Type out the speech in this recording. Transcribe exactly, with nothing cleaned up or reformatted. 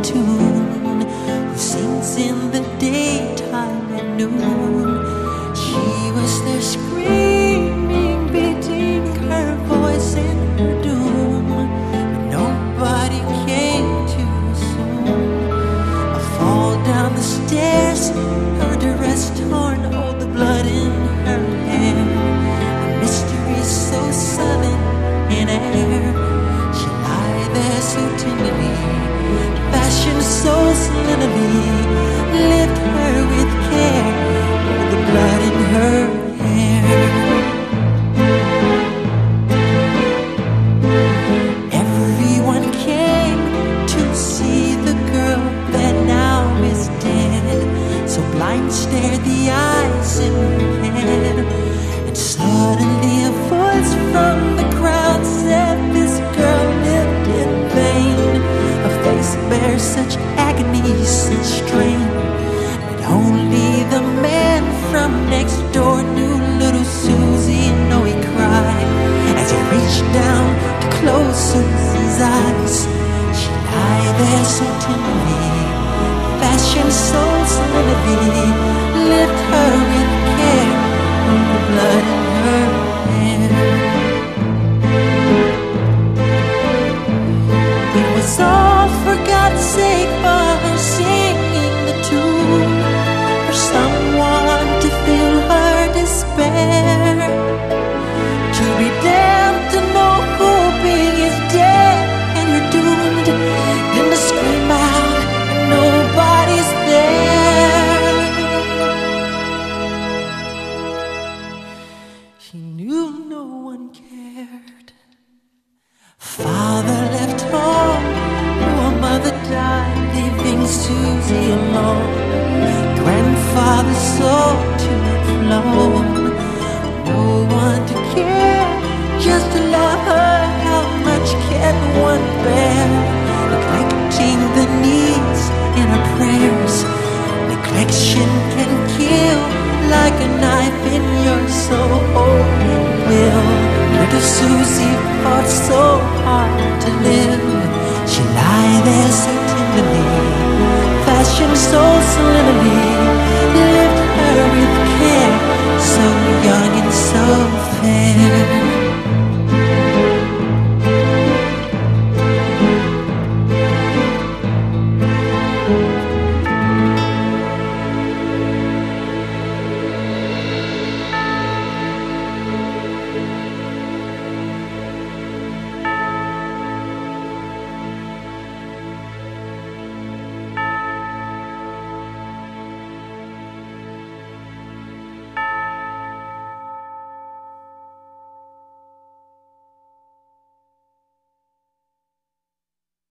tune, who sings in the daytime at noon. She was there screaming, beating her voice in her doom, but nobody came to assume a fall down the stairs, her dress torn, all the blood in her hair, a mystery so sudden in air. She lie there so tenderly, fashioned so slenderly, lift her with care, all the blood in her hair. Everyone came to see the girl that now is dead, so blind stared the eyes in her head, and suddenly a voice from the crowd said, this girl lived in vain. Her face bears such agony, such strain, that only the man from next door knew. Little Susie, know he cried as he reached down to close Susie's eyes. She lay there so tenderly, fashioned so slenderly, lift her with care, all the blood in her hair. It was all for God's sake, for her singing the tune, for someone to feel her despair, to be damned to know hoping is dead and you're doomed, then to scream out and nobody's there. She knew no one cared. Father left home, poor mother died, leaving Susie alone. Grandfather sold to and flown, no one to care, just to love her. How much can one bear? Neglecting the needs in her prayers. Neglection can kill like a knife in your soul and will. Little Susie fought so hard to live. She lay there so tenderly, fashioned so slenderly,